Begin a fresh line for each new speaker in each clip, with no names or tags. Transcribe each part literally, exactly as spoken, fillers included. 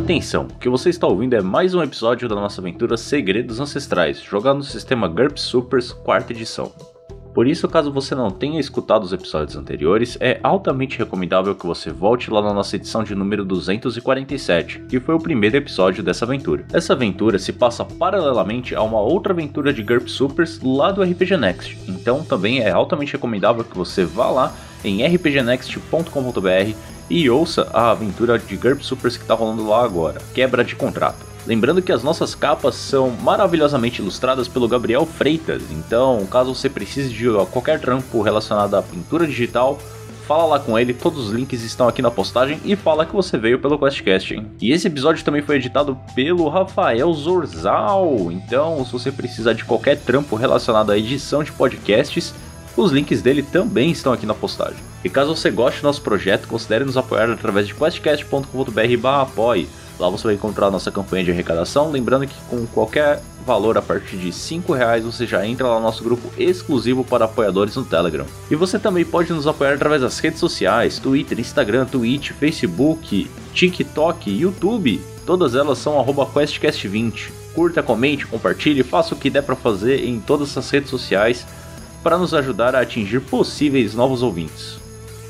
atenção, o que você está ouvindo é mais um episódio da nossa aventura Segredos Ancestrais, jogado no sistema GURPS Supers quarta edição. Por isso, caso você não tenha escutado os episódios anteriores, é altamente recomendável que você volte lá na nossa edição de número duzentos e quarenta e sete, que foi o primeiro episódio dessa aventura. Essa aventura se passa paralelamente a uma outra aventura de GURPS Supers lá do R P G Next, então também é altamente recomendável que você vá lá em r p g next ponto com ponto b r e ouça a aventura de GURPS Supers que está rolando lá agora, Quebra de Contrato. Lembrando que as nossas capas são maravilhosamente ilustradas pelo Gabriel Freitas, então caso você precise de qualquer trampo relacionado à pintura digital, fala lá com ele, todos os links estão aqui na postagem e fala que você veio pelo QuestCast, hein? E esse episódio também foi editado pelo Rafael Zorzal, então se você precisar de qualquer trampo relacionado à edição de podcasts, os links dele também estão aqui na postagem. E caso você goste do nosso projeto, considere nos apoiar através de questcast ponto com ponto b r barra apoie. Lá você vai encontrar a nossa campanha de arrecadação, lembrando que com qualquer valor a partir de cinco reais você já entra lá no nosso grupo exclusivo para apoiadores no Telegram. E você também pode nos apoiar através das redes sociais, Twitter, Instagram, Twitch, Facebook, TikTok, YouTube, todas elas são arroba questcast vinte. Curta, comente, compartilhe, faça o que der para fazer em todas essas redes sociais para nos ajudar a atingir possíveis novos ouvintes.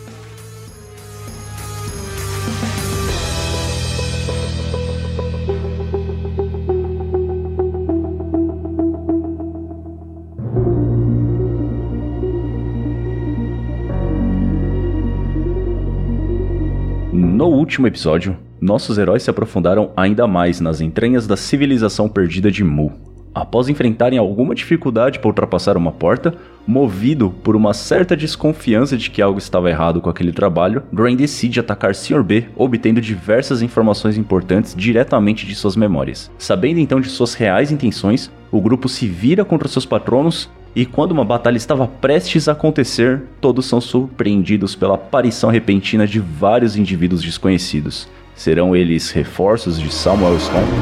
No último episódio, nossos heróis se aprofundaram ainda mais nas entranhas da civilização perdida de Mu. Após enfrentarem alguma dificuldade para ultrapassar uma porta, movido por uma certa desconfiança de que algo estava errado com aquele trabalho, Drain decide atacar senhor B, obtendo diversas informações importantes diretamente de suas memórias. Sabendo então de suas reais intenções, o grupo se vira contra seus patronos e quando uma batalha estava prestes a acontecer, todos são surpreendidos pela aparição repentina de vários indivíduos desconhecidos. Serão eles reforços de Samuel Stone?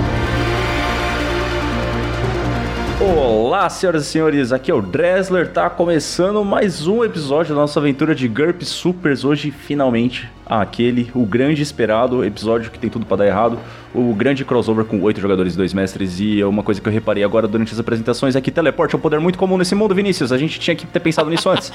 Olá, senhoras e senhores, aqui é o Dressler, tá começando mais um episódio da nossa aventura de GURPS Supers. Hoje, finalmente, aquele, o grande esperado episódio que tem tudo pra dar errado, o grande crossover com oito jogadores e dois mestres. E uma coisa que eu reparei agora durante as apresentações é que teleporte é um poder muito comum nesse mundo, Vinícius. A gente tinha que ter pensado nisso antes.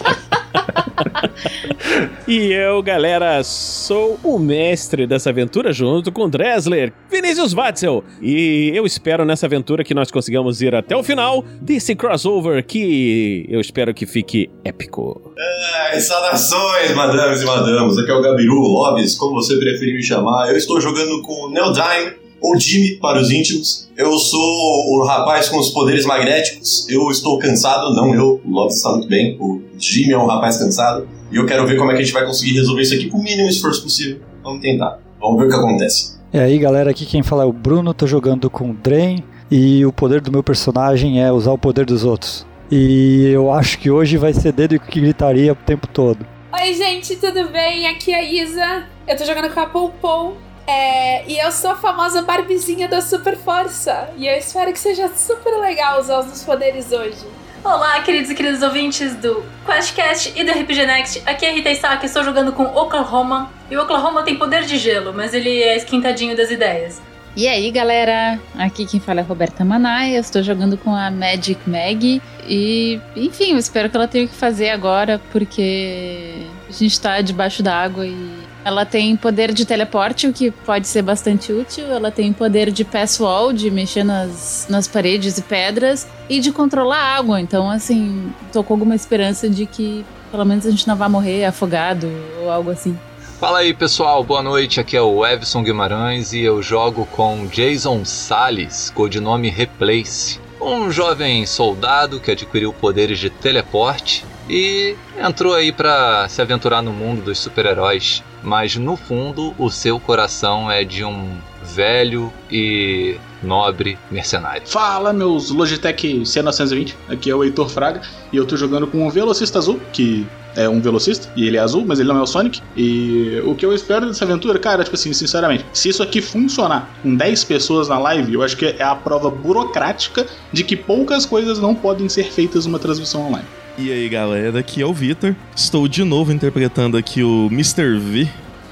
E eu, galera, sou o mestre dessa aventura junto com o Dressler, Vinícius Watzel. E eu espero nessa aventura que nós consigamos ir até o final desse crossover que eu espero que fique épico.
Ah, saudações, madames e madamos. Aqui é o Gabiru Lobes, como você preferir me chamar. Eu estou jogando com o Neodyne, ou Jimmy para os íntimos. Eu sou o rapaz com os poderes magnéticos. Eu estou cansado, não eu. O Lobes está muito bem. O Jimmy é um rapaz cansado. E eu quero ver como é que a gente vai conseguir resolver isso aqui com o mínimo esforço possível. Vamos tentar. Vamos ver o que acontece.
E aí, galera, aqui quem fala é o Bruno. Tô jogando com o Drain. E o poder do meu personagem é usar o poder dos outros. E eu acho que hoje vai ser dedo que gritaria o tempo todo.
Oi, gente, tudo bem? Aqui é a Isa. Eu tô jogando com a Poupou. É, e eu sou a famosa Barbizinha da Super Força. E eu espero que seja super legal usar os meus poderes hoje.
Olá, queridos e queridas ouvintes do QuestCast e do R P G Next. Aqui é a Rita Isaac, estou jogando com Oklahoma. E o Oklahoma tem poder de gelo, mas ele é esquentadinho das ideias.
E aí, galera, aqui quem fala é a Roberta Manai, eu estou jogando com a Magic Mag. E, enfim, eu espero que ela tenha o que fazer agora, porque a gente está debaixo d'água e... Ela tem poder de teleporte, o que pode ser bastante útil. Ela tem poder de passwall, de mexer nas, nas paredes e pedras. E de controlar a água. Então, assim, tô com alguma esperança de que pelo menos a gente não vai morrer afogado ou algo assim.
Fala aí, pessoal. Boa noite. Aqui é o Evson Guimarães e eu jogo com Jason Salles, codinome Replace. Um jovem soldado que adquiriu poderes de teleporte e entrou aí pra se aventurar no mundo dos super-heróis. Mas no fundo, o seu coração é de um velho e nobre mercenário.
Fala, meus Logitech C novecentos e vinte, aqui é o Heitor Fraga e eu tô jogando com um velocista azul, que é um velocista, e ele é azul, mas ele não é o Sonic. E o que eu espero dessa aventura, cara, tipo assim, sinceramente, se isso aqui funcionar com dez pessoas na live, eu acho que é a prova burocrática de que poucas coisas não podem ser feitas numa transmissão online.
E aí, galera, aqui é o Vitor. Estou de novo interpretando aqui o mister V.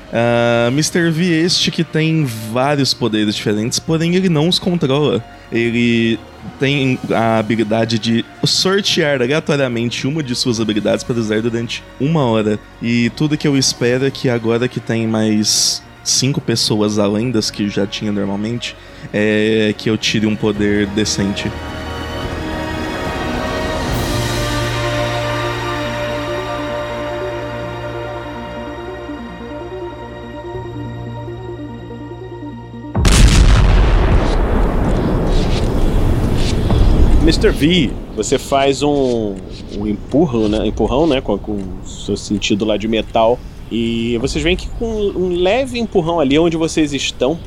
Uh, mister V este que tem vários poderes diferentes, porém ele não os controla. Ele tem a habilidade de sortear aleatoriamente uma de suas habilidades para usar durante uma hora. E tudo que eu espero é que agora que tem mais cinco pessoas além das que já tinha normalmente, é que eu tire um poder decente.
mister V, você faz um, um empurrão, né? Empurrão, né? Com, com o seu sentido lá de metal. E vocês veem que com um leve empurrão ali onde vocês estão,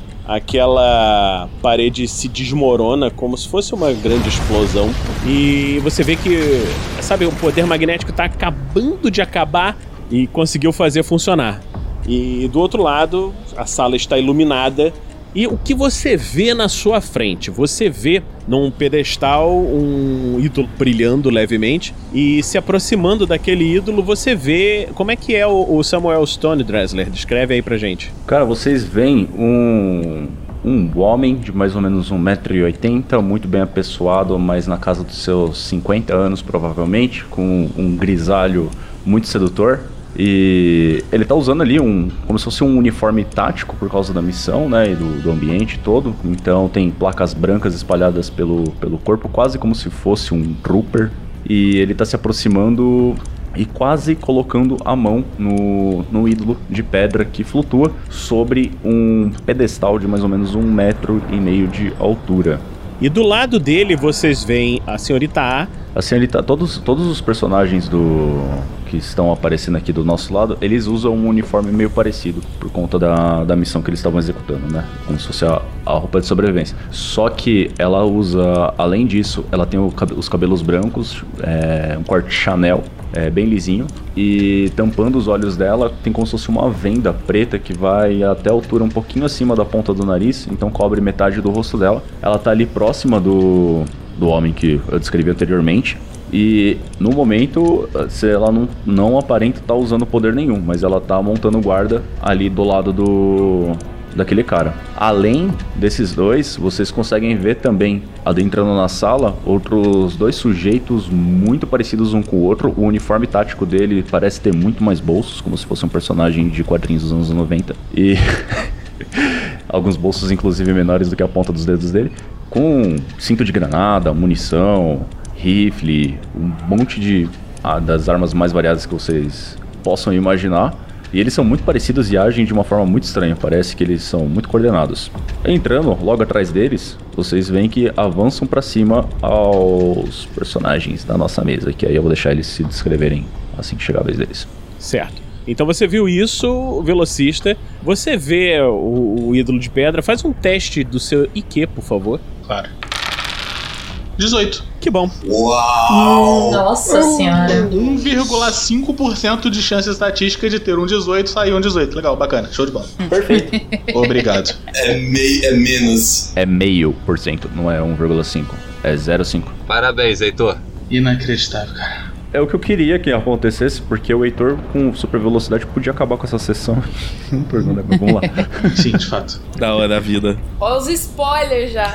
aquela parede se desmorona como se fosse uma grande explosão. E você vê que, sabe, o poder magnético tá acabando de acabar e conseguiu fazer funcionar. E do outro lado, a sala está iluminada. E o que você vê na sua frente? Você vê num pedestal um ídolo brilhando levemente e se aproximando daquele ídolo você vê... Como é que é o Samuel Stone, Dressler? Descreve aí pra gente.
Cara, vocês veem um, um homem de mais ou menos um metro e oitenta, muito bem apessoado, mas na casa dos seus cinquenta anos provavelmente, com um grisalho muito sedutor. E ele tá usando ali um, como se fosse um uniforme tático por causa da missão, né, e do, do ambiente todo. Então tem placas brancas espalhadas pelo, pelo corpo, quase como se fosse um trooper. E ele tá se aproximando e quase colocando a mão no, no ídolo de pedra que flutua sobre um pedestal de mais ou menos um metro e meio de altura.
E do lado dele vocês veem a senhorita A.
A senhorita, todos, todos os personagens do que estão aparecendo aqui do nosso lado, eles usam um uniforme meio parecido por conta da, da missão que eles estavam executando, né? Como se fosse a, a roupa de sobrevivência. Só que ela usa, além disso, ela tem o, os cabelos brancos, é, um corte Chanel, é, bem lisinho, e tampando os olhos dela tem como se fosse uma venda preta que vai até a altura um pouquinho acima da ponta do nariz, então cobre metade do rosto dela. Ela tá ali próxima do, do homem que eu descrevi anteriormente. E no momento, ela não, não aparenta estar usando poder nenhum, mas ela tá montando guarda ali do lado do daquele cara. Além desses dois, vocês conseguem ver também, adentrando na sala, outros dois sujeitos muito parecidos um com o outro. O uniforme tático dele parece ter muito mais bolsos, como se fosse um personagem de quadrinhos dos anos noventa. E alguns bolsos inclusive menores do que a ponta dos dedos dele, com cinto de granada, munição, rifle, um monte de ah, das armas mais variadas que vocês possam imaginar. E eles são muito parecidos e agem de uma forma muito estranha. Parece que eles são muito coordenados. Entrando logo atrás deles, vocês veem que avançam pra cima aos personagens da nossa mesa, que aí eu vou deixar eles se descreverem assim que chegar a vez deles.
Certo. Então você viu isso, o velocista. Você vê o, o ídolo de pedra. Faz um teste do seu I Q, por favor.
Claro. dezoito.
Que bom.
Uau!
Nossa senhora.
um vírgula cinco por cento de chance estatística de ter um dezoito, sair um dezoito. Legal, bacana. Show de bola.
Perfeito.
Obrigado.
É, mei, é menos.
É meio por cento, não é um vírgula cinco. É zero vírgula cinco.
Parabéns, Heitor.
Inacreditável, cara.
É o que eu queria que acontecesse, porque o Heitor com super velocidade podia acabar com essa sessão. Não pergunta, mas vamos lá.
Sim, de fato.
Da hora da vida.
Olha os spoilers já.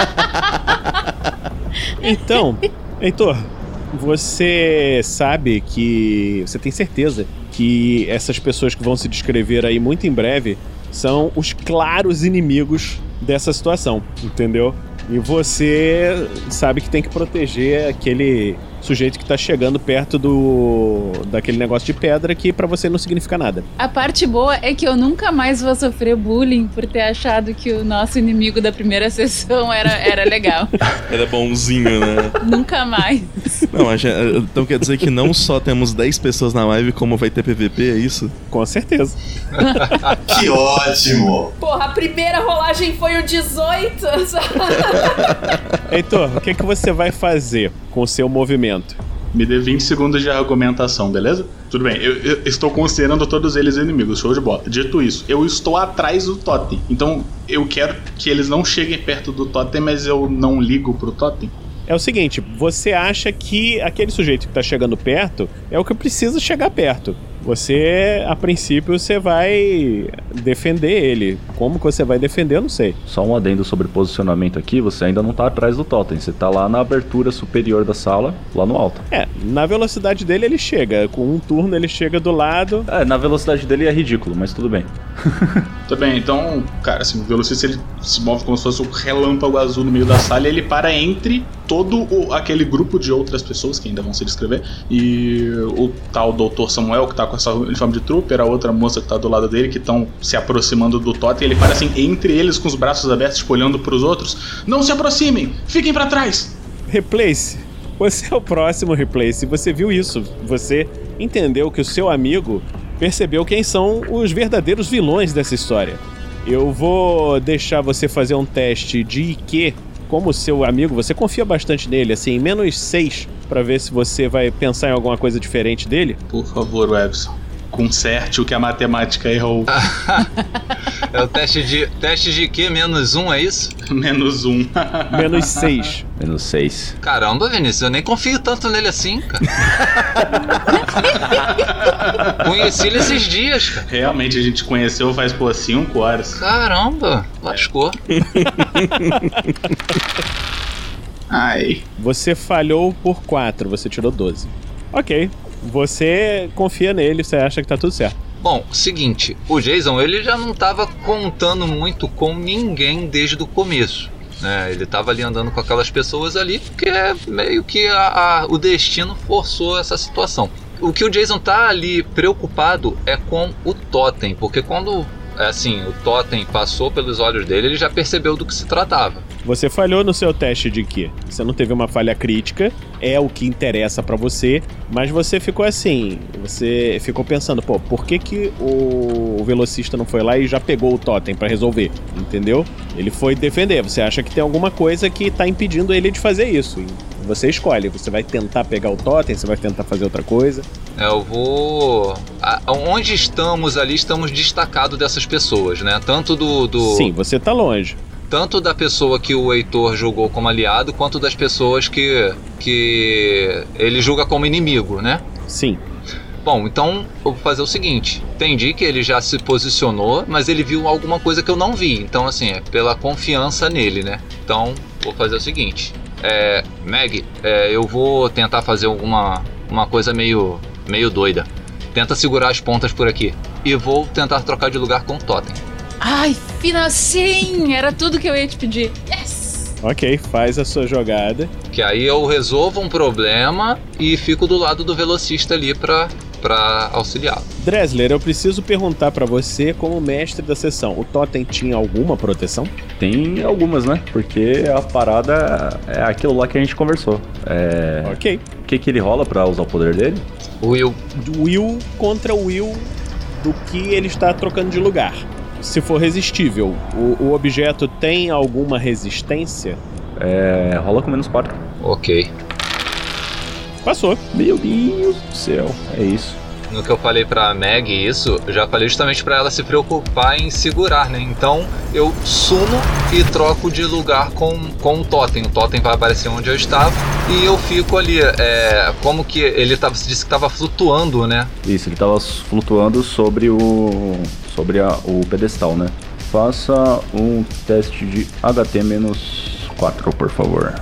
Então, Heitor, você sabe que... Você tem certeza que essas pessoas que vão se descrever aí muito em breve são os claros inimigos dessa situação, entendeu? E você sabe que tem que proteger aquele sujeito que tá chegando perto do daquele negócio de pedra que pra você não significa nada.
A parte boa é que eu nunca mais vou sofrer bullying por ter achado que o nosso inimigo da primeira sessão era, era legal.
Era bonzinho, né?
Nunca mais.
Não, a gente, então quer dizer que não só temos dez pessoas na live, como vai ter P V P, é isso?
Com certeza.
Que ótimo!
Porra, a primeira rolagem foi o dezoito.
Heitor, o que, é que você vai fazer com o seu movimento?
Me dê vinte segundos de argumentação, beleza? Tudo bem, eu, eu estou considerando todos eles inimigos, show de bola. Dito isso, eu estou atrás do totem. Então, eu quero que eles não cheguem perto do totem, mas eu não ligo pro totem.
é o seguinte, você acha que aquele sujeito que tá chegando perto é o que precisa chegar perto. Você, a princípio, você vai defender ele. Como que você vai defender, eu não sei.
Só um adendo sobre posicionamento aqui, você ainda não tá atrás do totem, você tá lá na abertura superior da sala, lá no alto.
É, na velocidade dele ele chega, com um turno ele chega do lado.
É, na velocidade dele é ridículo, mas tudo bem.
Tá bem, então, cara, assim, o velocista ele se move como se fosse um relâmpago azul no meio da sala e ele para entre todo o, aquele grupo de outras pessoas que ainda vão se descrever e o tal doutor Samuel que tá com essa uniforme de trooper, a outra moça que tá do lado dele que estão se aproximando do totem, ele para assim entre eles com os braços abertos, tipo, olhando pros outros. Não se aproximem, fiquem pra trás.
Replace, você é o próximo Replace, você viu isso, você entendeu que o seu amigo percebeu quem são os verdadeiros vilões dessa história. Eu vou deixar você fazer um teste de I Q. Como seu amigo, você confia bastante nele, assim, menos seis, pra ver se você vai pensar em alguma coisa diferente dele?
Por favor, Webson, conserte o que a matemática errou.
É o teste de teste de quê? Menos um, é isso?
Menos um.
Menos seis.
Menos seis.
Caramba, Vinícius, eu nem confio tanto nele assim, cara. Conheci ele esses dias, cara.
Realmente, a gente conheceu faz, pô, cinco horas.
Caramba, lascou.
Ai.
Você falhou por quatro, você tirou doze. Ok, você confia nele, você acha que tá tudo certo.
Bom, seguinte, o Jason, ele já não tava contando muito com ninguém desde o começo, né? Ele tava ali andando com aquelas pessoas ali porque meio que a, a, o destino forçou essa situação. O que o Jason tá ali preocupado é com o totem, porque quando, assim, o totem passou pelos olhos dele, ele já percebeu do que se tratava.
Você falhou no seu teste de Q. Você não teve uma falha crítica, é o que interessa pra você, mas você ficou assim, você ficou pensando, pô, por que que o velocista não foi lá e já pegou o totem pra resolver, entendeu? Ele foi defender, você acha que tem alguma coisa que tá impedindo ele de fazer isso, e você escolhe, você vai tentar pegar o totem, você vai tentar fazer outra coisa.
Eu vou... Onde estamos ali, estamos destacados dessas pessoas, né? Tanto do... do...
Sim, você tá longe.
Tanto da pessoa que o Heitor julgou como aliado, quanto das pessoas que, que ele julga como inimigo, né?
Sim.
Bom, então eu vou fazer o seguinte. Entendi que ele já se posicionou, mas ele viu alguma coisa que eu não vi. Então, assim, é pela confiança nele, né? Então, vou fazer o seguinte. É, Meg, é, eu vou tentar fazer alguma uma coisa meio, meio doida. Tenta segurar as pontas por aqui. E vou tentar trocar de lugar com o totem.
Ai, final sim! Era tudo que eu ia te pedir. Yes!
Ok, faz a sua jogada.
Que aí eu resolvo um problema e fico do lado do velocista ali pra, pra auxiliá-lo.
Dressler, eu preciso perguntar pra você, como mestre da sessão, o totem tinha alguma proteção?
Tem algumas, né? Porque a parada é aquilo lá que a gente conversou. É...
Ok.
O que que ele rola pra usar o poder dele?
Will.
Will contra Will do que ele está trocando de lugar. Se for resistível, o, o objeto tem alguma resistência?
É... rola com menos quatro.
Ok.
Passou.
Meu Deus do céu, é isso.
No que eu falei pra Meg isso, eu já falei justamente pra ela se preocupar em segurar, né? Então eu sumo e troco de lugar com, com o totem. O totem vai aparecer onde eu estava e eu fico ali. É, como que ele tava, se disse que estava flutuando, né?
Isso, ele estava flutuando sobre o sobre a, o pedestal, né? Faça um teste de H T menos quatro, por favor.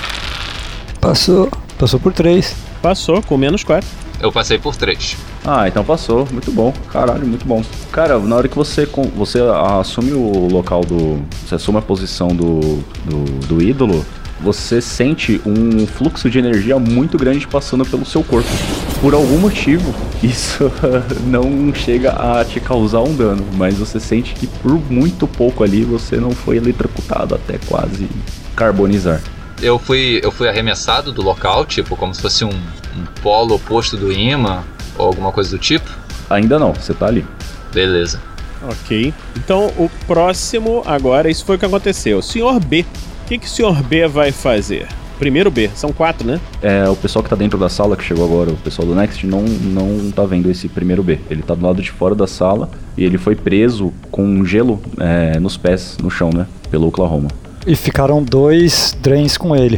Passou. Passou por três.
Passou com menos quatro.
Eu passei por três.
Ah, então passou. Muito bom. Caralho, muito bom. Cara, na hora que você, você assume o local do... Você assume a posição do, do, do ídolo, você sente um fluxo de energia muito grande passando pelo seu corpo. Por algum motivo, isso não chega a te causar um dano, mas você sente que por muito pouco ali você não foi eletrocutado até quase carbonizar.
Eu fui, eu fui arremessado do local, tipo, como se fosse um, um polo oposto do imã, ou alguma coisa do tipo?
Ainda não, você tá ali.
Beleza.
Ok. Então, o próximo agora, isso foi o que aconteceu. senhor B, o que, que o senhor B vai fazer? Primeiro B, são quatro, né?
É, o pessoal que tá dentro da sala, que chegou agora, o pessoal do Next, não, não tá vendo esse primeiro B. Ele tá do lado de fora da sala e ele foi preso com gelo é, nos pés, no chão, né? Pelo Oklahoma.
E ficaram dois drains com ele.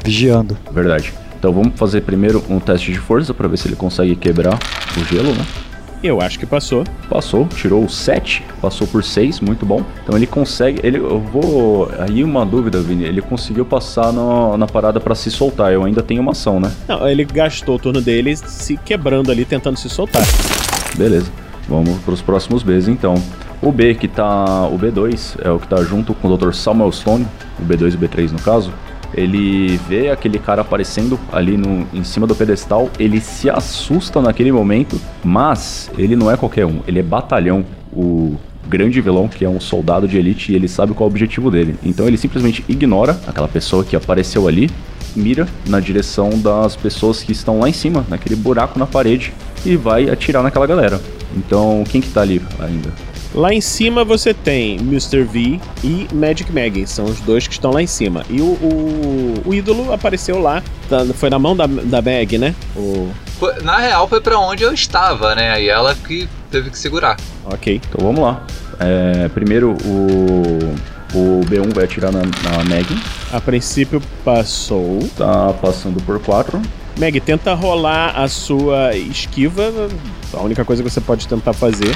vigiando.
Verdade. Então vamos fazer primeiro um teste de força pra ver se ele consegue quebrar o gelo, né?
Eu acho que passou.
Passou, tirou sete, passou por seis, muito bom. Então ele consegue, ele, eu vou, aí uma dúvida, Vini, ele conseguiu passar no, na parada pra se soltar, eu ainda tenho uma ação, né?
Não, ele gastou o turno dele se quebrando ali, tentando se soltar.
Beleza, vamos pros próximos Bs então. O B que tá, o B dois é o que tá junto com o doutor Samuel Stone, o B dois e o B três no caso. Ele vê aquele cara aparecendo ali no, em cima do pedestal, ele se assusta naquele momento, mas ele não é qualquer um, ele é Batalhão, o grande vilão que é um soldado de elite e ele sabe qual é o objetivo dele. Então ele simplesmente ignora aquela pessoa que apareceu ali, mira na direção das pessoas que estão lá em cima, naquele buraco na parede, e vai atirar naquela galera. Então quem que tá ali ainda?
Lá em cima você tem mister V e Magic Maggie, são os dois que estão lá em cima. E o, o, o ídolo apareceu lá, tá, foi na mão da, da Maggie, né? O...
Foi, na real foi pra onde eu estava, né? E ela que teve que segurar.
Ok.
Então vamos lá. É, primeiro o, o B um vai atirar na, na Maggie.
A princípio passou.
Tá passando por quatro.
Maggie, tenta rolar a sua esquiva, a única coisa que você pode tentar fazer.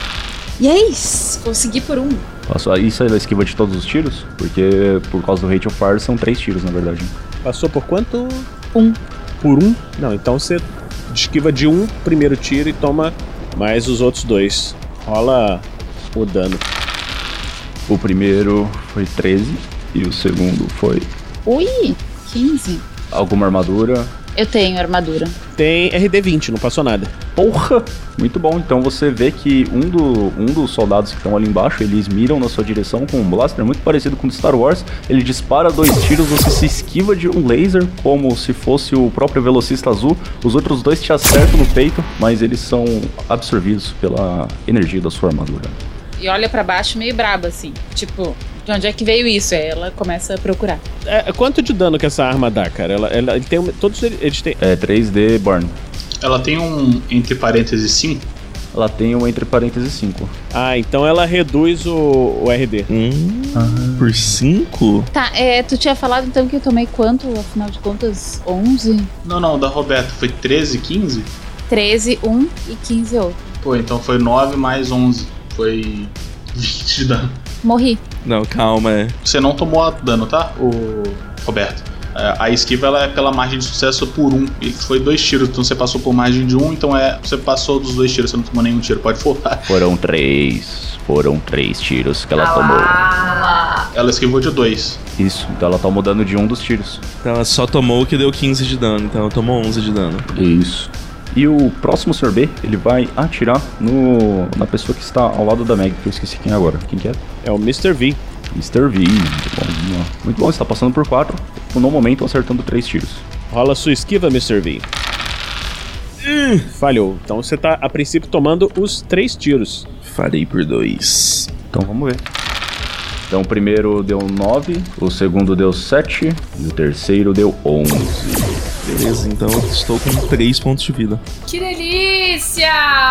Yes! Consegui por um.
Passou, isso é a esquiva de todos os tiros? Porque por causa do Rate of Fire são três tiros, na verdade.
Passou por quanto?
Um.
Por um? Não, então você esquiva de um primeiro tiro e toma mais os outros dois. Rola o dano.
O primeiro foi treze e o segundo foi...
Ui, quinze.
Alguma armadura?
Eu tenho armadura.
Tem R D vinte, não passou nada.
Porra! Muito bom, então você vê que um, do, um dos soldados que estão ali embaixo, eles miram na sua direção com um blaster muito parecido com o de Star Wars. Ele dispara dois tiros, você se esquiva de um laser, como se fosse o próprio velocista azul. Os outros dois te acertam no peito, mas eles são absorvidos pela energia da sua armadura.
E olha pra baixo meio braba, assim. Tipo, de onde é que veio isso? Aí ela começa a procurar.
É, quanto de dano que essa arma dá, cara? Ela, ela ele tem um, todos eles têm...
É três D Burn.
Ela tem um entre parênteses cinco?
Ela tem um entre parênteses cinco.
Ah, então ela reduz o, o R D.
Hum, ah. Por cinco?
Tá, é, tu tinha falado então que eu tomei quanto, afinal de contas? onze?
Não, não, da Roberta foi treze, quinze?
treze, um e quinze outro.
Pô, então foi nove mais onze. Foi vinte de dano.
Morri.
Não, calma, é.
Você não tomou dano, tá, o Roberto? A esquiva ela é pela margem de sucesso por um. E foi dois tiros, então você passou por margem de um, então é. Você passou dos dois tiros, você não tomou nenhum tiro, pode focar.
Foram três. Foram três tiros que ela tomou.
Ela esquivou de dois.
Isso, então ela tomou dano de um dos tiros.
Então ela só tomou o que deu quinze de dano, então ela tomou onze de dano.
Isso. E o próximo senhor B, ele vai atirar no, na pessoa que está ao lado da Meg, que eu esqueci quem é agora. Quem que é?
É o mister V.
mister V, muito bom, vamos lá. Muito bom, você está passando por quatro, no momento acertando três tiros.
Rola sua esquiva, mister V. Uh, falhou, então você está a princípio tomando os três tiros.
Falei por dois.
Então vamos ver. Então o primeiro deu nove, o segundo deu sete e o terceiro deu onze.
Beleza, então eu estou com três pontos de vida.
Que delícia!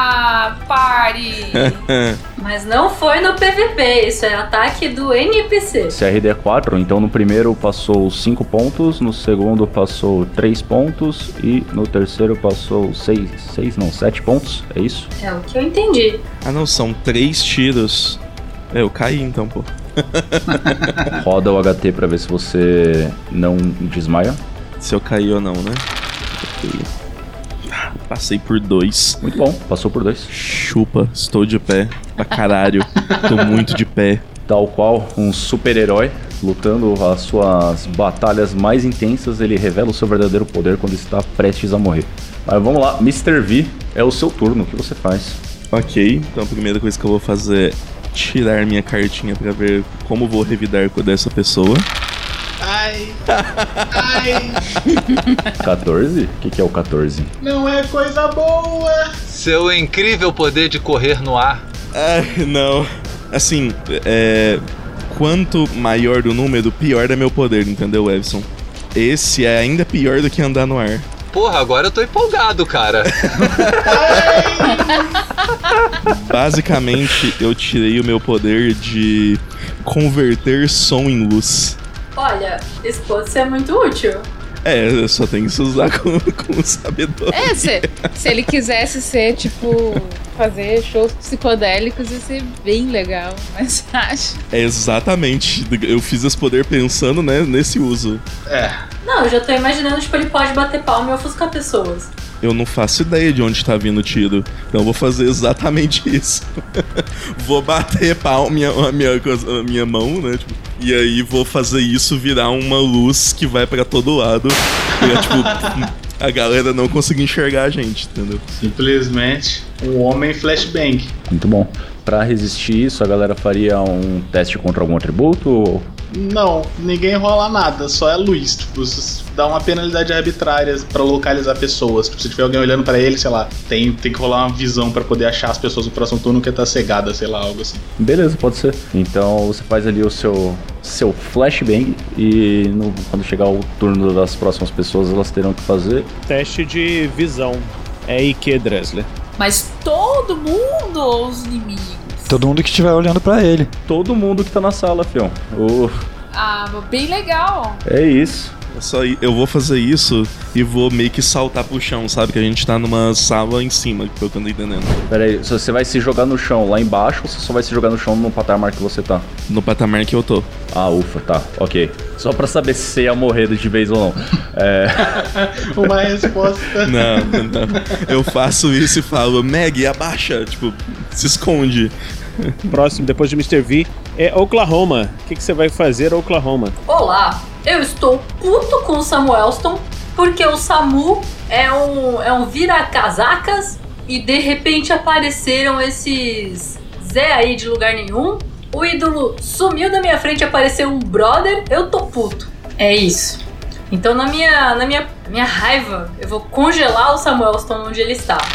Pare!
Mas não foi no P V P, isso é ataque do N P C.
C R D é quatro, então no primeiro passou cinco pontos, no segundo passou três pontos e no terceiro passou seis, seis não, sete pontos, é isso?
É o que eu entendi.
Ah não, são três tiros. É, eu caí então, pô.
Roda o H T pra ver se você não desmaia.
Se eu caí ou não, né? Passei por dois.
Muito bom, passou por dois.
Chupa, estou de pé. Pra caralho. Tô muito de pé.
Tal qual um super-herói lutando as suas batalhas mais intensas, ele revela o seu verdadeiro poder quando está prestes a morrer. Mas vamos lá, mister V, é o seu turno, o que você faz?
Ok, então a primeira coisa que eu vou fazer é tirar minha cartinha pra ver como vou revidar com dessa pessoa.
Ai, ai.
quatorze? O que, que é o quatorze?
Não é coisa boa.
Seu incrível poder de correr no ar.
Ai, não. Assim, é... quanto maior o número, pior é meu poder, entendeu, Evson? Esse é ainda pior do que andar no ar.
Porra, agora eu tô empolgado, cara.
Basicamente, eu tirei o meu poder de converter som em luz.
Olha, isso pode ser muito útil.
É, só tem que se usar com, com sabedoria.
É, se, se ele quisesse ser, tipo, fazer shows psicodélicos, ia ser bem legal, mas acho.
É, exatamente. Eu fiz esse poder pensando, né, nesse uso.
É.
Não, eu já tô imaginando, tipo, ele pode bater palma e ofuscar pessoas.
Eu não faço ideia de onde tá vindo o tiro. Então eu vou fazer exatamente isso. Vou bater palma minha, a minha, a minha mão, né? Tipo, e aí vou fazer isso virar uma luz que vai pra todo lado. Pra, tipo, a galera não conseguir enxergar a gente, entendeu?
Simplesmente um homem flashbang.
Muito bom. Pra resistir isso, a galera faria um teste contra algum atributo? Ou...
Não, ninguém rola nada, só é luz. Tipo, dá uma penalidade arbitrária pra localizar pessoas. Tipo, se tiver alguém olhando pra ele, sei lá, tem, tem que rolar uma visão pra poder achar as pessoas no próximo turno que tá cegada, sei lá, algo assim.
Beleza, pode ser. Então você faz ali o seu, seu flashbang e no, quando chegar o turno das próximas pessoas, elas terão que fazer.
Teste de visão. É I Q, Dressler.
Mas todo mundo ou os inimigos?
Todo mundo que estiver olhando pra ele.
Todo mundo que tá na sala, fião. Uh,
Ah, bem legal.
é isso.
Eu, só, eu vou fazer isso e vou meio que saltar pro chão, sabe? Que a gente tá numa sala em cima, pelo que eu tô entendendo.
Pera aí, você vai se jogar no chão lá embaixo ou você só vai se jogar no chão no patamar que você tá?
No patamar que eu tô.
Ah, ufa, tá, ok. Só pra saber se você ia morrer de vez ou não. É...
Uma resposta.
Não, não. Eu faço isso e falo, Meg, abaixa. Tipo, se esconde.
Próximo, depois de mister V, é Oklahoma. O que, que você vai fazer, Oklahoma?
Olá, eu estou puto com o Samuelston porque o Samu é um, é um vira-casacas e de repente apareceram esses Zé aí de lugar nenhum. O ídolo sumiu da minha frente, apareceu um brother, eu tô puto. É isso. Então na minha, na minha, minha raiva, eu vou congelar o Samuelston onde ele está.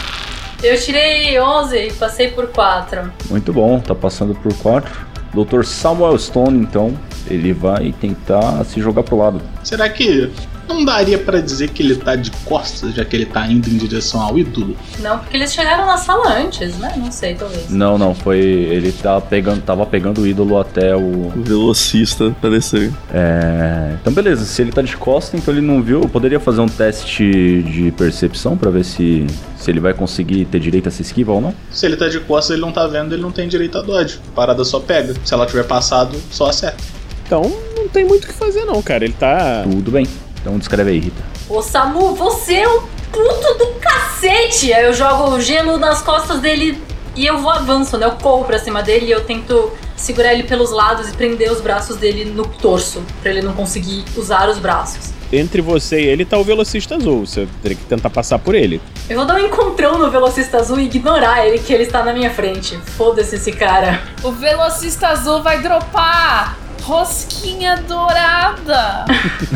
Eu tirei onze e passei por quatro.
Muito bom, tá passando por quatro. doutor Samuel Stone, então, ele vai tentar se jogar pro lado.
Será que não daria pra dizer que ele tá de costas, já que ele tá indo em direção ao ídolo?
Não, porque eles chegaram na sala antes, né? Não sei, talvez.
Não, não, foi. Ele tá pegando, tava pegando o ídolo até o.
O velocista aparecer.
É. Então, beleza, se ele tá de costas, então ele não viu. Eu poderia fazer um teste de percepção pra ver se. Se ele vai conseguir ter direito a essa esquiva ou não?
Se ele tá de costas, ele não tá vendo, ele não tem direito a dodge. A parada só pega. Se ela tiver passado, só acerta.
Então, não tem muito o que fazer não, cara. Ele tá...
Tudo bem. Então descreve aí, Rita.
Ô Samu, você é um puto do cacete! Aí eu jogo o gelo nas costas dele e eu vou avanço, né? Eu corro pra cima dele e eu tento segurar ele pelos lados e prender os braços dele no torso, pra ele não conseguir usar os braços.
Entre você e ele tá o velocista azul. Você teria que tentar passar por ele.
Eu vou dar um encontrão no velocista azul e ignorar ele, que ele está na minha frente. Foda-se esse cara.
O velocista azul vai dropar rosquinha dourada.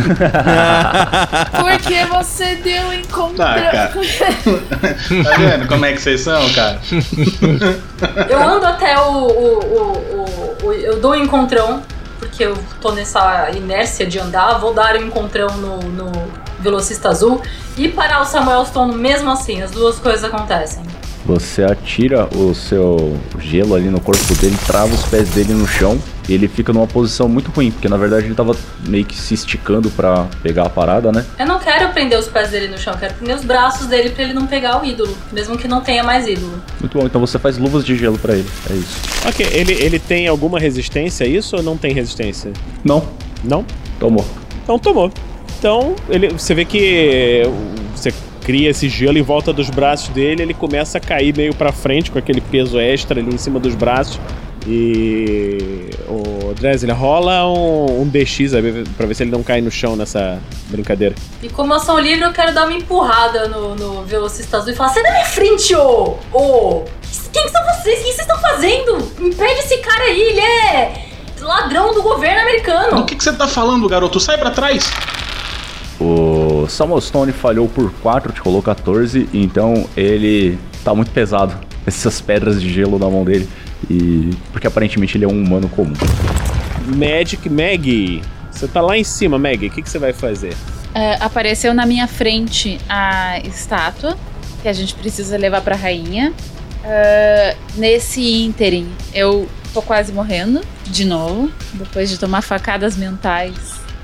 Porque você deu encontrão.
Tá, cara. Tá vendo como é que vocês são, cara?
Eu ando até o... o, o, o, o eu dou um encontrão, porque eu tô nessa inércia de andar. Vou dar um encontrão no, no velocista azul e parar o Samuel Stone mesmo assim. As duas coisas acontecem.
Você atira o seu gelo ali no corpo dele, trava os pés dele no chão e ele fica numa posição muito ruim, porque na verdade ele tava meio que se esticando pra pegar a parada, né?
Eu não quero prender os pés dele no chão, eu quero prender os braços dele pra ele não pegar o ídolo, mesmo que não tenha mais ídolo.
Muito bom, então você faz luvas de gelo pra ele, é isso.
Ok, ele, ele tem alguma resistência a isso ou não tem resistência?
Não.
Não?
Tomou.
Então tomou. Então, ele, você vê que você cria esse gelo em volta dos braços dele, ele começa a cair meio pra frente com aquele peso extra ali em cima dos braços. E o Dressler rola um, um D X pra ver se ele não cai no chão nessa brincadeira.
E como ação livre, eu quero dar uma empurrada no, no velocista azul e falar: sai da minha frente, ô! Ô! Quem que são vocês? O que vocês estão fazendo? Impede esse cara aí, ele é ladrão do governo americano.
O que, que você tá falando, garoto? Sai pra trás!
O Samuel Stone falhou por quatro, te rolou quatorze, então ele tá muito pesado. Essas pedras de gelo na mão dele. E porque aparentemente ele é um humano comum.
Magic Maggie, você tá lá em cima, Maggie, o que, que você vai fazer?
Uh, apareceu na minha frente a estátua que a gente precisa levar pra rainha. Uh, nesse ínterim, eu tô quase morrendo de novo, depois de tomar facadas mentais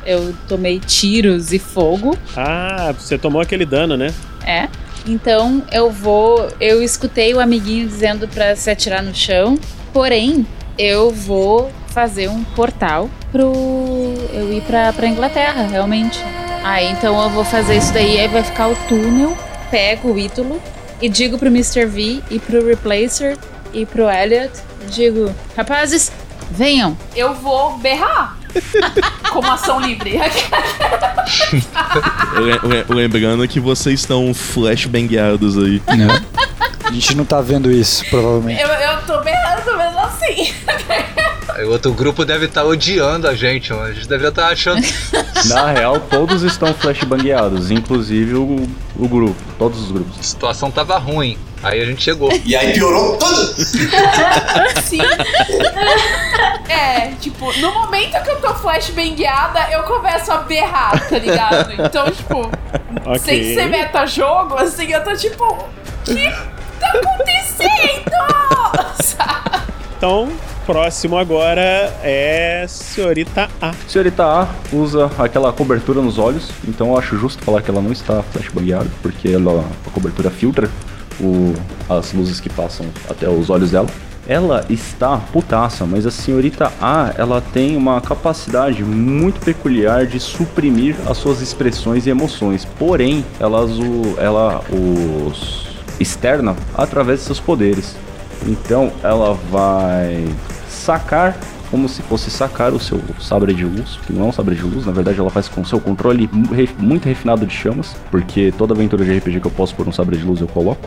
eu tomei tiros e fogo.
Ah, você tomou aquele dano, né?
É. Então eu vou... Eu escutei o amiguinho dizendo pra se atirar no chão. Porém, eu vou fazer um portal pro... Eu ir pra, pra Inglaterra, realmente. Aí, então eu vou fazer isso daí. Aí vai ficar o túnel. Pego o Ítalo e digo pro mister V e pro Replacer e pro Elliot. Digo, rapazes, venham.
Eu vou berrar. Como ação livre.
Lembrando que vocês estão flashbangueados aí.
Não. A gente não tá vendo isso, provavelmente.
Eu, eu tô berrando mesmo assim.
O outro grupo deve estar odiando a gente, mano. A gente deve estar achando.
Na real, todos estão flashbangueados, inclusive o, o grupo, todos os grupos.
A situação tava ruim, aí a gente chegou.
E aí piorou tudo!
Sim. É, tipo, no momento que eu tô flashbangueada, eu começo a berrar, tá ligado? Então, tipo,
Ok.
sem ser meta-jogo, assim, eu tô tipo, o que tá acontecendo? Sabe?
Então, próximo agora é Senhorita A.
Senhorita A usa aquela cobertura nos olhos, então eu acho justo falar que ela não está flashbangueada, porque ela, a cobertura filtra o, as luzes que passam até os olhos dela. Ela está putaça, mas a Senhorita A, ela tem uma capacidade muito peculiar de suprimir as suas expressões e emoções. Porém, ela, ela os externa através de seus poderes. Então, ela vai sacar, como se fosse sacar o seu sabre de luz, que não é um sabre de luz, na verdade ela faz com o seu controle muito refinado de chamas, porque toda aventura de R P G que eu posso pôr um sabre de luz eu coloco.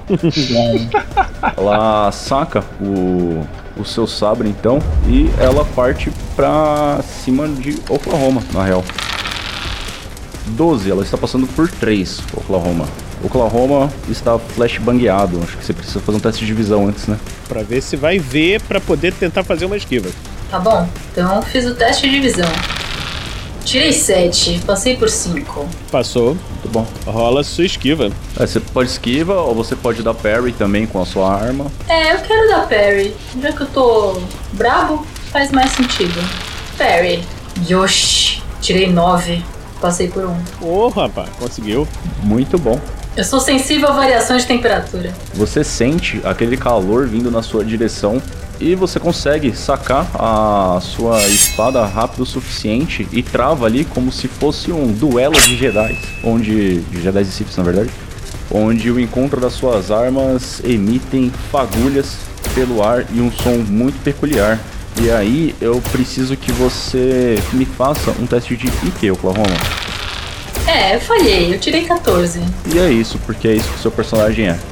Ela saca o, o seu sabre então, e ela parte pra cima de Oklahoma, na real. doze, ela está passando por três, Oklahoma. Oklahoma está flashbangueado, acho que você precisa fazer um teste de visão antes, né?
Pra ver se vai ver, pra poder tentar fazer uma esquiva.
Tá bom, então fiz o teste de visão. Tirei sete, passei por cinco.
Passou.
Muito bom.
Rola sua esquiva.
É, você pode esquiva ou você pode dar parry também com a sua arma.
É, eu quero dar parry. Já que eu tô brabo, faz mais sentido. Parry. Yoshi. Tirei nove, passei por um.
Ô, oh, rapaz, conseguiu.
Muito bom.
Eu sou sensível a variações de temperatura.
Você sente aquele calor vindo na sua direção e você consegue sacar a sua espada rápido o suficiente e trava ali como se fosse um duelo de Jedi, onde de Jedi e Sith, na verdade, onde o encontro das suas armas emitem fagulhas pelo ar e um som muito peculiar. E aí eu preciso que você me faça um teste de I Q, Oklahoma.
É, eu falhei, eu tirei quatorze.
E é isso, porque é isso que o seu personagem é.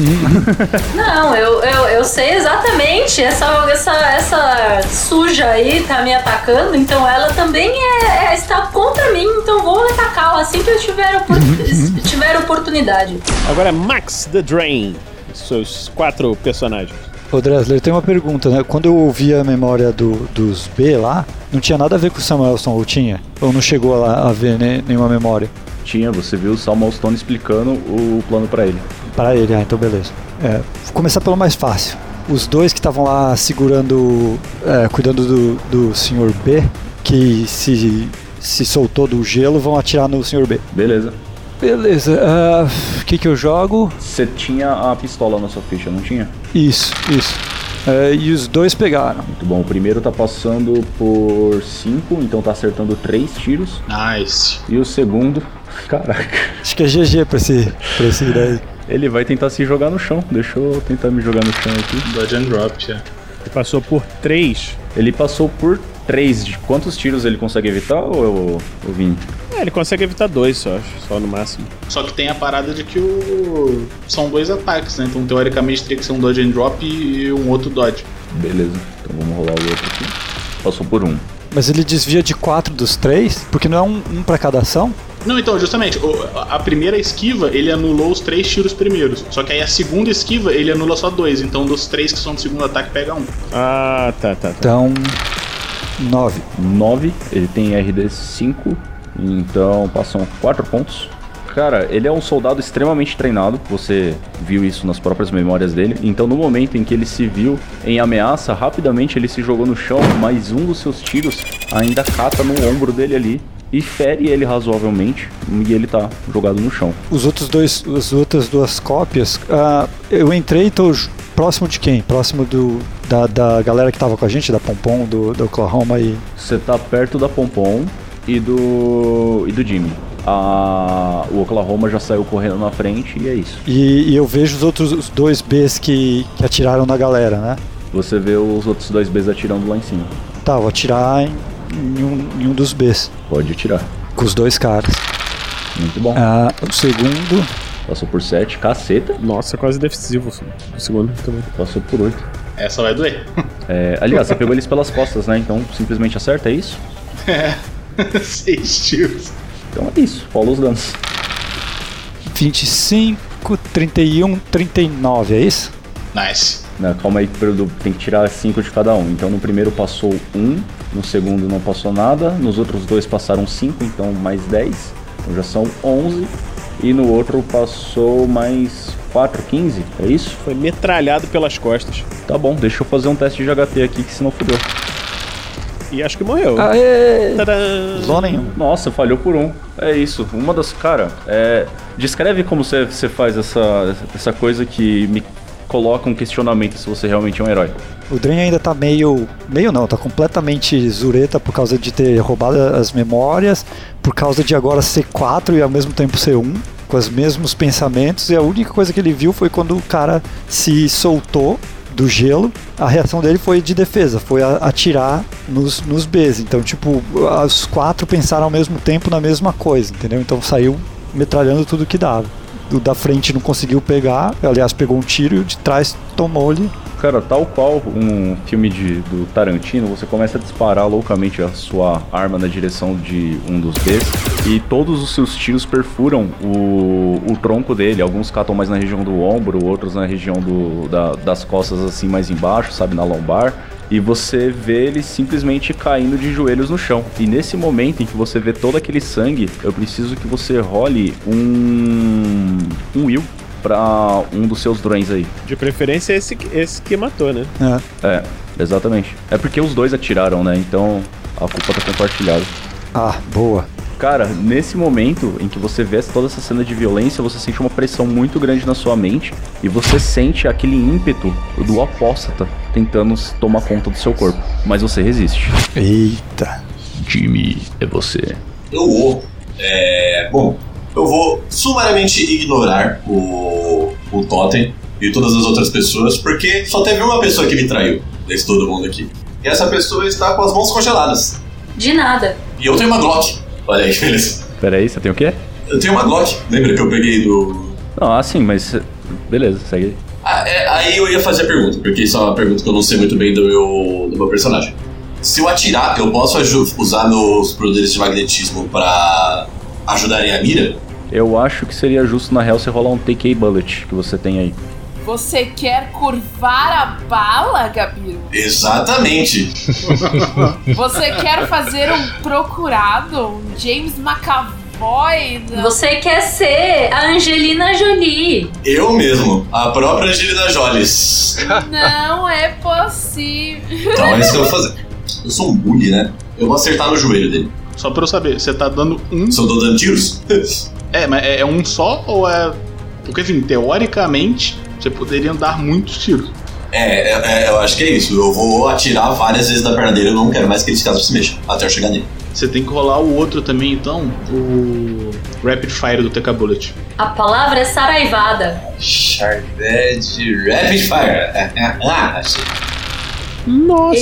Não, eu, eu, eu sei exatamente. Essa, essa, essa suja aí tá me atacando, então ela também é, é, está contra mim, então vou atacá-la assim que eu tiver, opor tiver oportunidade.
Agora Max the Drain, seus quatro personagens.
Ô Dressler, tem uma pergunta, né? Quando eu ouvi a memória do, dos B lá, não tinha nada a ver com o Samuelson, ou tinha? Ou não chegou lá a ver né, nenhuma memória?
Tinha, você viu o Samuelson explicando o plano pra ele.
Para ele, ah, então beleza. É, vou começar pelo mais fácil. Os dois que estavam lá segurando, é, cuidando do, do senhor B, que se, se soltou do gelo, vão atirar no senhor B.
Beleza.
Beleza, o uh, que que eu jogo?
Você tinha a pistola na sua ficha, não tinha?
Isso, isso. Uh, e os dois pegaram.
Muito bom, o primeiro tá passando por cinco, então tá acertando três tiros.
Nice.
E o segundo, caraca.
Acho que é G G pra esse, pra esse daí.
Ele vai tentar se jogar no chão, deixa eu tentar me jogar no chão aqui.
Dodge and drop, já.
Ele passou por três.
Ele passou por três. De quantos tiros ele consegue evitar, ou eu, eu vim?
É, ele consegue evitar dois só, só no máximo.
Só que tem a parada de que o... são dois ataques, né? Então teoricamente teria que ser um dodge and drop e um outro dodge.
Beleza, então vamos rolar o outro aqui. Passou por um.
Mas ele desvia de quatro dos três? Porque não é um, um pra cada ação?
Não, então, justamente, a primeira esquiva, ele anulou os três tiros primeiros. Só que aí a segunda esquiva, ele anula só dois. Então dos três que são do segundo ataque, pega um.
Ah, tá, tá, tá.
Então, nove.
nove, ele tem R D cinco, então passam quatro pontos. Cara, ele é um soldado extremamente treinado, você viu isso nas próprias memórias dele. Então no momento em que ele se viu em ameaça, rapidamente ele se jogou no chão, mas um dos seus tiros ainda cata no ombro dele ali. e fere ele razoavelmente e ele tá jogado no chão.
Os outros dois, as outras duas cópias, uh, eu entrei e tô próximo de quem? Próximo do, da, da galera que tava com a gente, da Pompom, do, do Oklahoma e...
Você tá perto da Pompom e do, e do Jimmy. A, o Oklahoma já saiu correndo na frente e é isso.
E, e eu vejo os outros os dois Bs que, que atiraram na galera, né?
Você vê os outros dois Bs atirando lá em cima.
Tá, vou atirar em, em, um, em um dos Bs.
Pode atirar.
Com os dois caras.
Muito bom.
Ah, o segundo...
Passou por sete, caceta.
Nossa, quase decisivo o segundo também.
Passou por oito.
Essa vai doer.
É, aliás, você pegou eles pelas costas, né? Então simplesmente acerta, é isso?
É, seis tiros.
Então é isso, rola os danos.
vinte e cinco, trinta e um, trinta e nove, é isso?
Nice.
Não, calma aí, tem que tirar cinco de cada um. Então no primeiro passou um, no segundo não passou nada, nos outros dois passaram cinco, então mais dez. Então já são onze. E no outro passou mais quatro, quinze, é isso?
Foi metralhado pelas costas.
Tá bom, deixa eu fazer um teste de H T aqui, que senão fudeu.
E acho que morreu.
Aê!
Tadã!
Só nenhum.
Nossa, falhou por um. É isso, uma das... Cara, é... descreve como você, você faz essa, essa coisa que me coloca um questionamento se você realmente é um herói.
O Dren ainda tá meio... Meio não, tá completamente zureta por causa de ter roubado as memórias, por causa de agora ser quatro e ao mesmo tempo ser um, com os mesmos pensamentos, e a única coisa que ele viu foi quando o cara se soltou do gelo, a reação dele foi de defesa, foi atirar nos, nos Bs. Então, tipo, os quatro pensaram ao mesmo tempo na mesma coisa, entendeu? Então saiu metralhando tudo que dava. O da frente não conseguiu pegar, aliás, pegou um tiro e o de trás tomou-lhe.
Cara, tal qual um filme de, do Tarantino, você começa a disparar loucamente a sua arma na direção de um dos Bs e todos os seus tiros perfuram o, o tronco dele. Alguns catam mais na região do ombro, outros na região do, da, das costas assim mais embaixo, sabe, na lombar. E você vê ele simplesmente caindo de joelhos no chão. E nesse momento em que você vê todo aquele sangue, eu preciso que você role um, um will pra um dos seus drones aí.
De preferência esse, esse que matou, né?
É.
É, exatamente. É porque os dois atiraram, né? Então a culpa tá compartilhada.
Ah, boa.
Cara, nesse momento em que você vê toda essa cena de violência, você sente uma pressão muito grande na sua mente e você sente aquele ímpeto do apóstata tentando tomar conta do seu corpo. Mas você resiste.
Eita.
Jimmy, é você.
Eu vou. É. Bom, eu vou sumariamente ignorar o, o Totem e todas as outras pessoas, porque só teve uma pessoa que me traiu desse todo mundo aqui. E essa pessoa está com as mãos congeladas.
De nada.
E eu tenho uma Glock. Olha aí, beleza.
Pera aí, você tem o quê?
Eu tenho uma Glock. Lembra que eu peguei do...
Não, assim, mas... Beleza, segue aí.
Ah, é, aí eu ia fazer a pergunta, porque isso é uma pergunta que eu não sei muito bem do meu, do meu personagem. Se eu atirar, eu posso usar meus poderes de magnetismo pra ajudarem a mira?
Eu acho que seria justo, na real, você rolar um T K Bullet que você tem aí.
Você quer curvar a bala, Gabiru?
Exatamente.
Você quer fazer um procurado, um James McAvoy? Não.
Você quer ser a Angelina Jolie.
Eu mesmo, a própria Angelina Jolie.
Não é possível.
Então é isso que eu vou fazer. Eu sou um bully, né? Eu vou acertar no joelho dele.
Só pra eu saber, você tá dando um...
Se eu tô dando tiros?
É, mas é um só ou é... Porque, assim, teoricamente, você poderia dar muitos tiros.
É, é, eu acho que é isso. Eu vou atirar várias vezes na perna dele. Eu não quero mais que esse caso se mexa até eu chegar nele.
Você tem que rolar o outro também, então, o Rapid Fire do T K Bullet.
A palavra é saraivada.
Charved Rapid Fire. Ah, achei.
Nossa!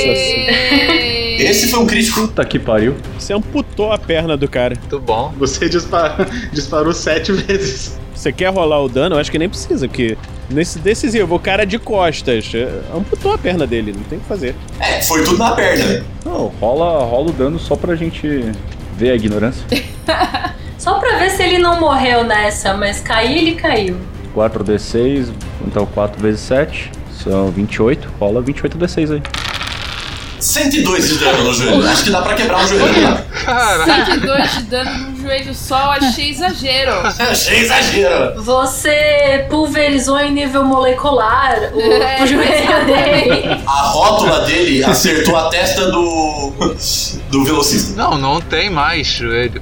E...
Esse foi um crítico.
Puta que pariu.
Você amputou a perna do cara.
Muito bom.
Você dispara, disparou sete vezes.
Você quer rolar o dano? Eu acho que nem precisa, porque nesse decisivo, o cara de costas amputou a perna dele, não tem o que fazer.
É, foi tudo na perna.
Não, rola, rola o dano só pra gente ver a ignorância.
Só pra ver se ele não morreu nessa, mas cair ele caiu.
quatro D seis, então quatro vezes sete, são vinte e oito. Rola vinte e oito D seis aí.
cento e dois de dano no joelho. Acho que dá pra quebrar um joelho.
cento e dois de dano no joelho só, eu achei exagero.
Achei exagero.
Você pulverizou em nível molecular o,
É,
o joelho dele.
A rótula dele acertou a testa do. do velocista.
Não, não tem mais joelho.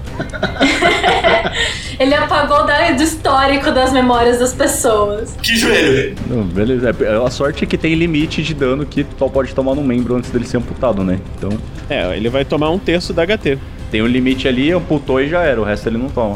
Ele apagou da, do histórico das memórias das pessoas.
Que joelho?
Não, beleza. A sorte é que tem limite de dano que só pode tomar num membro antes dele ser amputado, né? Então,
É, ele vai tomar um terço da H T.
tem um limite ali, amputou e já era. O resto ele não toma.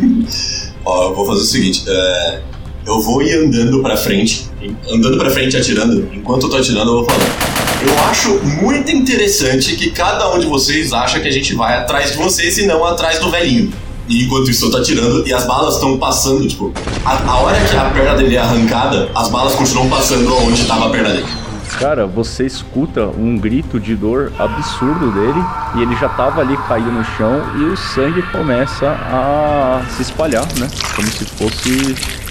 Ó, eu vou fazer o seguinte. É, eu vou ir andando pra frente. Andando pra frente e atirando. Enquanto eu tô atirando, eu vou falando. Eu acho muito interessante que cada um de vocês acha que a gente vai atrás de vocês e não atrás do velhinho. E enquanto isso eu tô atirando e as balas estão passando, tipo, a, a hora que a perna dele é arrancada, as balas continuam passando onde tava a perna dele.
Cara, você escuta um grito de dor absurdo dele e ele já tava ali caído no chão e o sangue começa a se espalhar, né? Como se fosse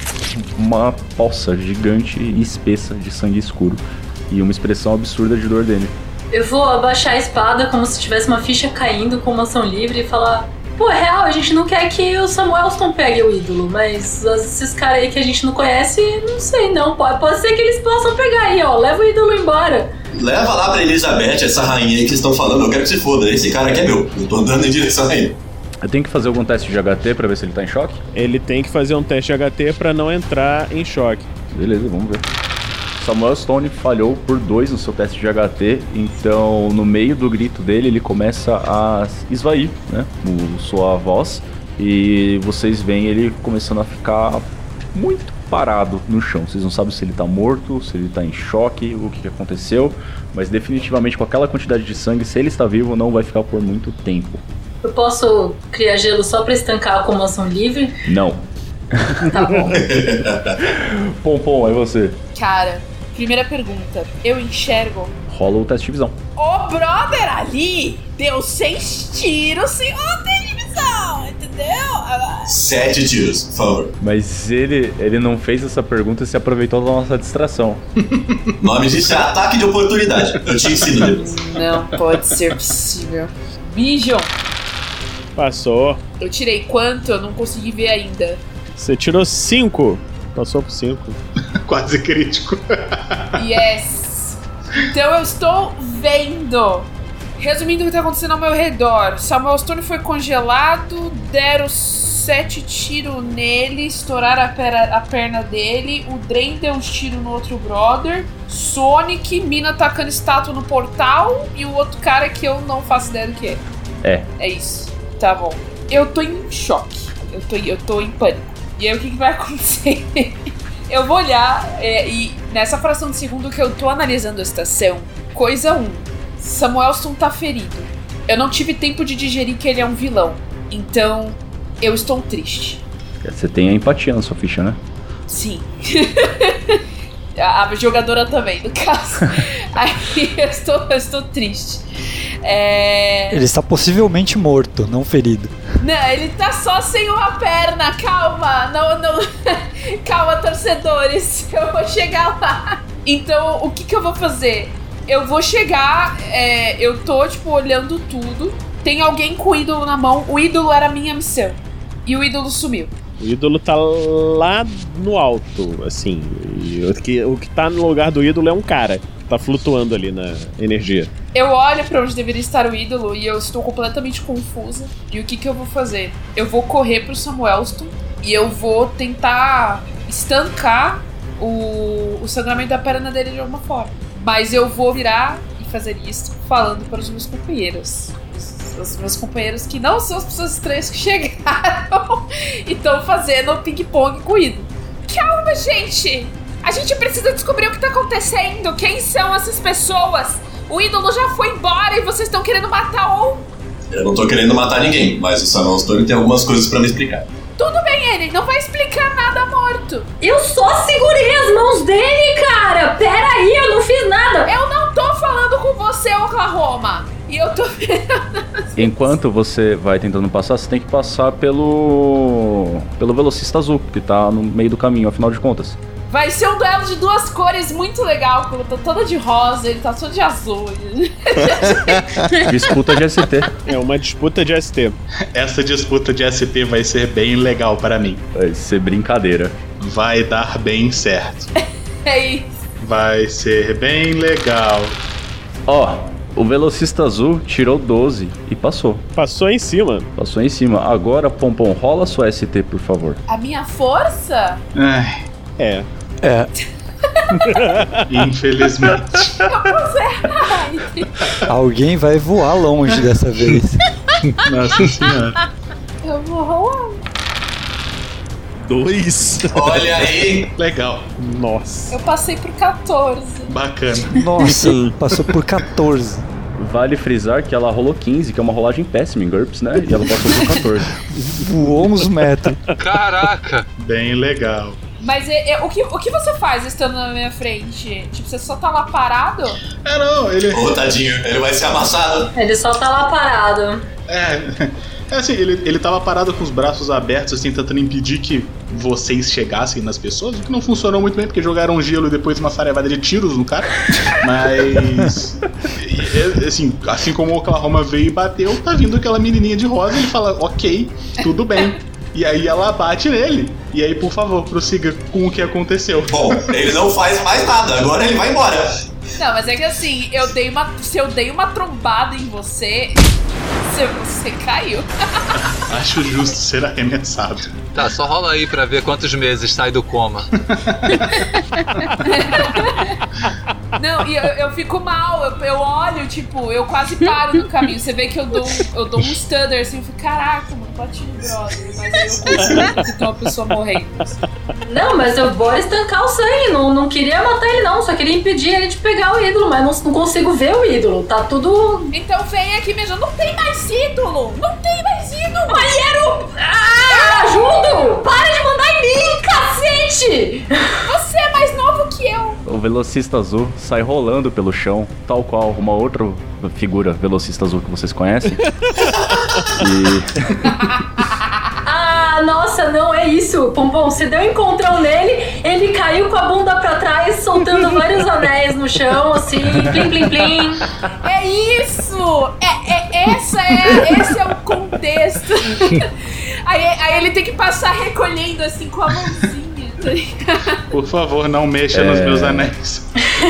uma poça gigante e espessa de sangue escuro e uma expressão absurda de dor dele.
Eu vou abaixar a espada como se tivesse uma ficha caindo com uma ação livre e falar: pô, é real, a gente não quer que o Samuelston pegue o ídolo, mas esses caras aí que a gente não conhece, não sei não, pode, pode ser que eles possam pegar aí, ó, leva o ídolo embora.
Leva lá pra Elizabeth, essa rainha aí que estão falando, eu quero que se foda, esse cara aqui é meu, eu tô andando em direção a ele.
Eu tenho que fazer algum teste de H T pra ver se ele tá em choque?
Ele tem que fazer um teste de H T pra não entrar em choque.
Beleza, vamos ver. Samuel Stone falhou por dois no seu teste de H T, então no meio do grito dele ele começa a esvair, né, o, sua voz, e vocês veem ele começando a ficar muito parado no chão. Vocês não sabem se ele tá morto, se ele tá em choque, o que, que aconteceu, mas definitivamente com aquela quantidade de sangue, se ele está vivo, não vai ficar por muito tempo.
Eu posso criar gelo só pra estancar a comoção livre?
Não.
Tá bom.
Pompom, é você.
Cara, primeira pergunta. Eu enxergo.
Rola o teste de visão.
O brother ali deu seis tiros sem outra divisão, entendeu?
Sete tiros, por favor.
Mas ele, ele não fez essa pergunta e se aproveitou da nossa distração.
O nome disso é ataque de oportunidade. Eu te ensino depois.
Não pode ser possível. Vision.
Passou.
Eu tirei quanto? Eu não consegui ver ainda.
Você tirou cinco. Passou por cinco.
Quase crítico.
Yes. Então eu estou vendo. Resumindo o que está acontecendo ao meu redor. Samuel Stone foi congelado. Deram sete tiros nele. Estouraram a, pera, a perna dele. O Drain deu uns tiros no outro brother. Sonic, Mina atacando estátua no portal. E o outro cara que eu não faço ideia do que é.
É.
É isso. Tá bom. Eu tô em choque. Eu tô, eu tô em pânico. E aí o que, que vai acontecer? Eu vou olhar é, e nessa fração de segundo que eu tô analisando a situação, coisa um, Samuelston tá ferido. Eu não tive tempo de digerir que ele é um vilão. Então, eu estou triste.
Você tem a empatia na sua ficha, né?
Sim. A jogadora também, no caso. Aí eu estou, eu estou triste. É...
Ele está possivelmente morto, não ferido.
Não, ele tá só sem uma perna. Calma, não, não. Calma, torcedores. Eu vou chegar lá. Então, o que que eu vou fazer? Eu vou chegar, é, eu tô, tipo, olhando tudo. Tem alguém com o ídolo na mão. O ídolo era a minha missão. E o ídolo sumiu.
O ídolo tá lá no alto, assim. E o que, o que tá no lugar do ídolo é um cara. Tá flutuando ali na energia.
Eu olho pra onde deveria estar o ídolo e eu estou completamente confusa. E o que que eu vou fazer? Eu vou correr pro Samuelston e eu vou tentar estancar o, o sangramento da perna dele de alguma forma. Mas eu vou virar e fazer isso falando para os meus companheiros. Os, os meus companheiros que não são as pessoas estranhas que chegaram e estão fazendo ping-pong com o ídolo. Calma, gente! A gente precisa descobrir o que tá acontecendo. Quem são essas pessoas? O ídolo já foi embora e vocês estão querendo matar um.
Eu não tô querendo matar ninguém, mas o Samuel Stone tem algumas coisas pra me explicar.
Tudo bem, ele não vai explicar nada morto.
Eu só segurei as mãos dele, cara. Pera aí, eu não fiz nada.
Eu não tô falando com você, Oklahoma. E eu tô...
Enquanto você vai tentando passar, você tem que passar pelo... pelo velocista azul, que tá no meio do caminho, afinal de contas.
Vai ser um duelo de duas cores muito legal, porque eu tô toda de rosa, ele tá todo de azul.
Disputa de S T.
É uma disputa de S T.
Essa disputa de S T vai ser bem legal para mim.
Vai ser brincadeira.
Vai dar bem certo.
É isso.
Vai ser bem legal.
Ó, o velocista azul tirou doze e passou.
Passou em cima.
Passou em cima. Agora, Pompom, rola sua S T, por favor.
A minha força?
Ai,
É.
É,
infelizmente.
alguém vai voar longe dessa vez.
Nossa senhora.
Eu vou rolar.
Dois.
Olha aí.
Legal.
Nossa.
Eu passei por catorze.
Bacana.
Nossa, passou por catorze.
Vale frisar que ela rolou quinze, que é uma rolagem péssima em GURPS, né? E ela passou por catorze.
Voou uns metros.
Caraca!
Bem legal.
Mas é, é, o, que, o que você faz estando na minha frente? Tipo, você só tá lá parado?
É, não, ele...
Ô, tadinho, ele vai ser amassado.
Ele só tá lá parado.
É, é assim, ele, ele tava parado com os braços abertos, assim, tentando impedir que vocês chegassem nas pessoas, o que não funcionou muito bem, porque jogaram gelo e depois uma sarevada de tiros no cara. Mas, e, assim, assim como o Oklahoma veio e bateu, tá vindo aquela menininha de rosa e ele fala, ok, tudo bem. E aí ela bate nele. E aí, por favor, prossiga com o que aconteceu.
Bom, ele não faz mais nada, agora ele vai embora.
Não, mas é que assim, eu dei uma, se eu dei uma trombada em você, você, você caiu.
Acho justo ser arremessado.
Tá, só rola aí pra ver quantos meses sai do coma.
Não, e eu, eu fico mal, eu, eu olho, tipo, eu quase paro no caminho. Você vê que eu dou, eu dou um stutter assim, eu fico, caraca, mano, bati no brother. Mas aí eu consigo que tem uma pessoa morrendo.
Não, mas eu vou estancar o sangue. Não, não queria matar ele, não. Só queria impedir ele de pegar o ídolo, mas não, não consigo ver o ídolo. Tá tudo.
Então vem aqui mesmo, não tem mais ídolo! Não tem mais ídolo!
Mas era o. Ah, eu ajudo! Para de mandar em mim, cacete!
Você é mais novo que eu!
O velocista azul sai rolando pelo chão, tal qual uma outra figura velocista azul que vocês conhecem. E...
Ah, nossa, não é isso. Pompom, você deu um encontrão nele, ele caiu com a bunda pra trás, soltando vários anéis no chão, assim, plim, plim, plim.
É isso! É, é, essa é, esse é o contexto. Aí, aí ele tem que passar recolhendo assim com a mãozinha. Tá ligado?
Por favor, não mexa
É.
nos meus anéis.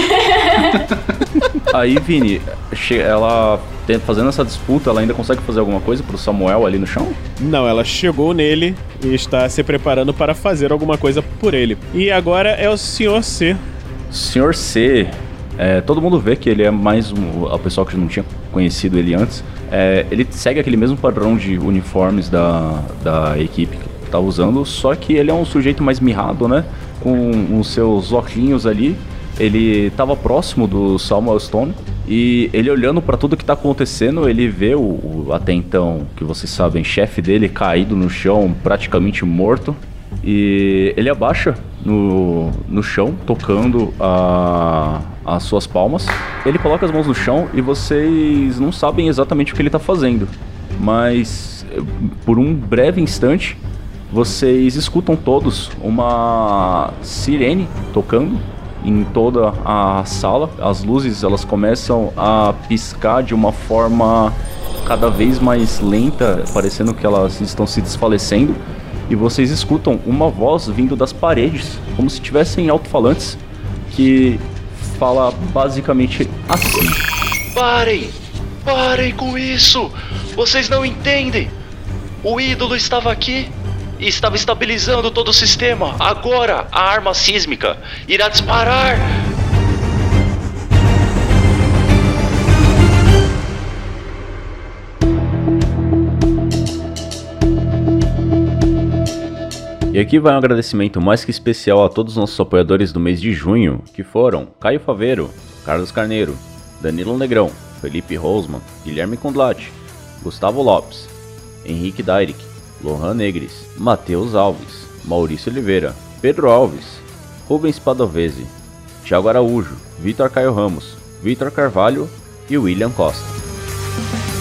Aí, Vini, che- ela tem- fazendo essa disputa, ela ainda consegue fazer alguma coisa pro Samuel ali no chão?
Não, ela chegou nele e está se preparando para fazer alguma coisa por ele. E agora é o senhor C.
senhor C, é, todo mundo vê que ele é mais um, a pessoa que não tinha conhecido ele antes. É, ele segue aquele mesmo padrão de uniformes da, da equipe que tá usando, só que ele é um sujeito mais mirrado, né? Com os seus óculos ali. Ele tava próximo do Samuel Stone e ele olhando pra tudo que tá acontecendo, ele vê o, o até então, que vocês sabem, chefe dele caído no chão, praticamente morto. E ele abaixa no, no chão, tocando a, as suas palmas. Ele coloca as mãos no chão e vocês não sabem exatamente o que ele tá fazendo. Mas por um breve instante, vocês escutam todos uma sirene tocando em toda a sala. As luzes elas começam a piscar de uma forma cada vez mais lenta, parecendo que elas estão se desfalecendo. E vocês escutam uma voz vindo das paredes, como se tivessem alto-falantes, que fala basicamente assim:
Parem! Parem com isso! Vocês não entendem! O ídolo estava aqui e estava estabilizando todo o sistema. Agora a arma sísmica irá disparar!
E aqui vai um agradecimento mais que especial a todos os nossos apoiadores do mês de junho, que foram Caio Faveiro, Carlos Carneiro, Danilo Negrão, Felipe Rosman, Guilherme Condlati, Gustavo Lopes, Henrique Dairick, Lohan Negres, Matheus Alves, Maurício Oliveira, Pedro Alves, Rubens Padovese, Thiago Araújo, Vitor Caio Ramos, Vitor Carvalho e William Costa.